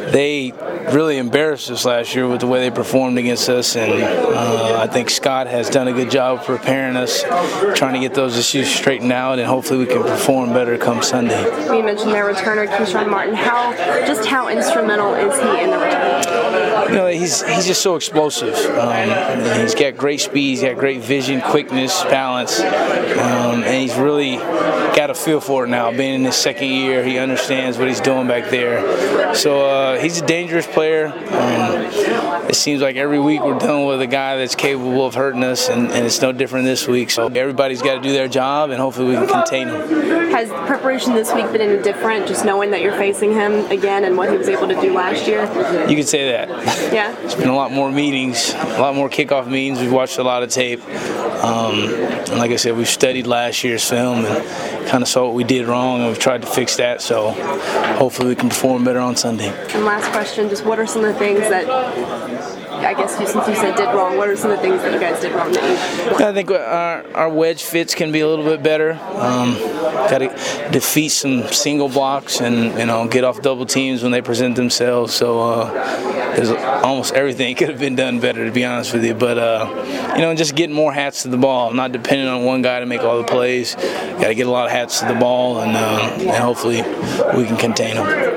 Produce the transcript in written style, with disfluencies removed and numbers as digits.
they really embarrassed us last year with the way they performed against us, and I think Scott has done a good job of preparing us, trying to get those issues straightened out, and hopefully we can perform better come Sunday. You mentioned their returner, Keyshawn Martin. How instrumental is he in the return? You know, he's just so explosive. He's got great speed, he's got great vision, quickness, balance, and he's really got a feel for it now. Being in his second year, he understands what he's doing back there. So he's a dangerous player. It seems like every week we're dealing with a guy that's capable of hurting us, and it's no different this week. So everybody's got to do their job, and hopefully we can contain him. Has preparation this week been any different, just knowing that you're facing him again and what he was able to do last year? You could say that. Yeah. It's been a lot more meetings, a lot more kickoff meetings. We've watched a lot of tape. And like I said, we've studied last year's film and kind of saw what we did wrong, and we've tried to fix that. So hopefully we can perform better on Sunday. And last question, just what are some of the things that, I guess since you said did wrong, what are some of the things that you guys did wrong that you I think our wedge fits can be a little bit better. Got to defeat some single blocks and get off double teams when they present themselves. So there's almost everything could have been done better, to be honest with you. But just getting more hats to the ball, not depending on one guy to make all the plays. Got to get a lot of hats to the ball, and hopefully we can contain them.